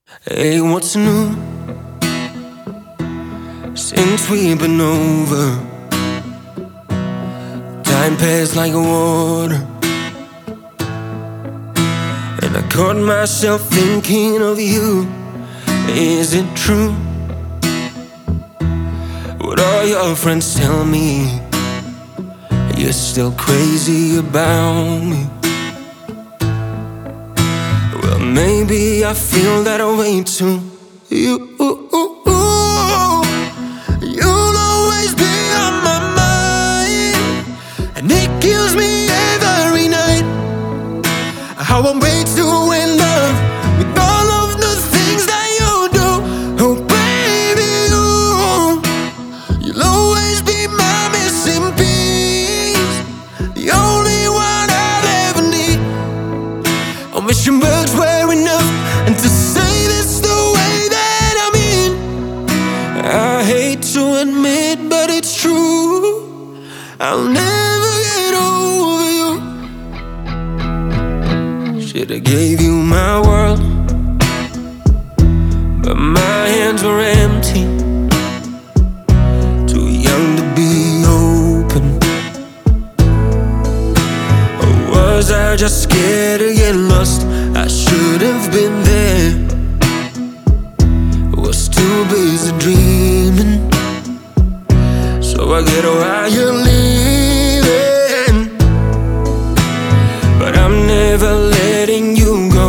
Hey, what's new since we've been over? Time passed like water, and I caught myself thinking of you. Is it true what all your friends tell me? You're still crazy about me. Well, maybe I feel that way too. You'll always be on my mind, and it kills me every night how I'm way too in love with all of the things that you do. Oh baby, you'll always be my missing piece, the only one I'll ever need. I'm wishing birds were enough, and to say this the way that I mean. I hate to admit, but it's true, I'll never get over you. Should've gave you my world, but my hands were empty. Too young to be open. Or was I just scared to get lost? I should have been there, was too busy dreaming. So I get why you're leaving, but I'm never letting you go.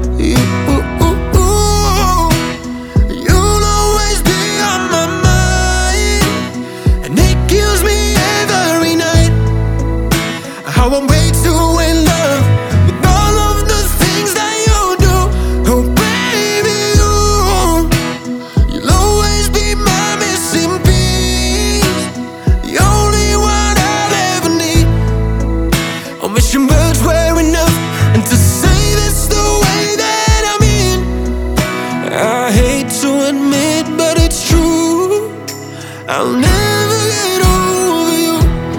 You'll always be on my mind, and it kills me every night how I'm way too in love with all of the things that you do. Oh baby, you'll always be my missing piece, the only one I'll ever need. I'm wishing birds were enough, and to say this the way that I mean. I hate to admit, but it's true, I'll never get over you.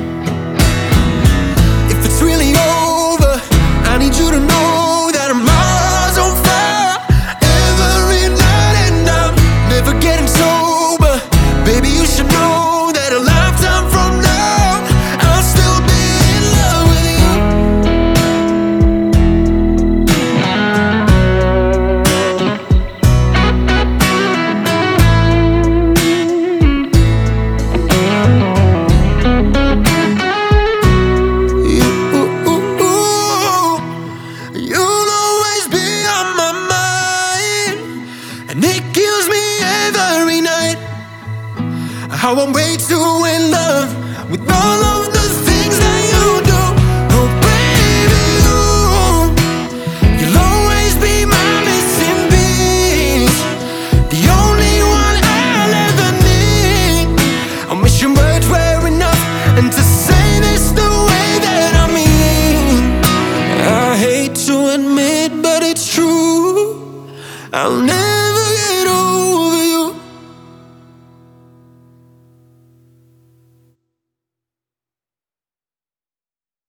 If it's really over, I need you to know that I'm miles on fire every night, and I'm never getting sober. Baby, you should know that a lifetime from now I'll still be in love with you. You'll always be on my mind, and it kills me every night how I'm way too in love with all of the things that you do. Oh baby, you'll always be my missing piece, the only one I'll ever need. I'm wishing words were enough, and to say this the way that I mean. I hate to admit, but it's true, I'll never